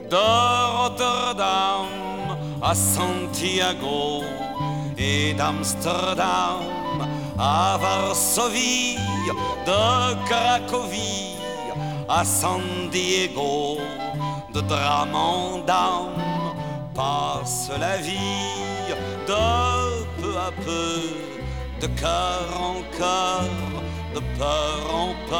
de Rotterdam à Santiago et d'Amsterdam à Varsovie, de Cracovie à San Diego, de drame en dame passe la vie, de peu à peu, de cœur en cœur, de peur en peur.